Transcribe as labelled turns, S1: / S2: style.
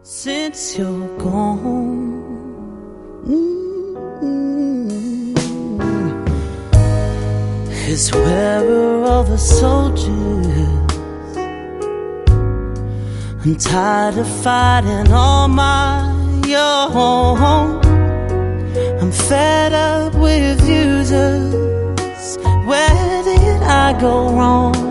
S1: since you're gone. Cause where are all the soldiers? I'm tired of fighting on my own. I'm fed up with users. Where did I go wrong?